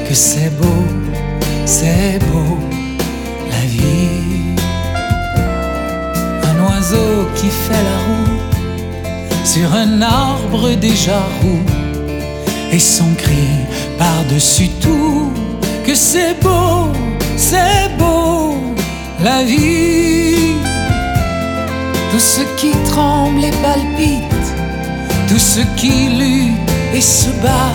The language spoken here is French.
que c'est beau la vie. Un oiseau qui fait la roue sur un arbre déjà roux, et son cri par-dessus tout que c'est beau la vie. Tout ce qui tremble et palpite, tout ce qui lutte et se bat,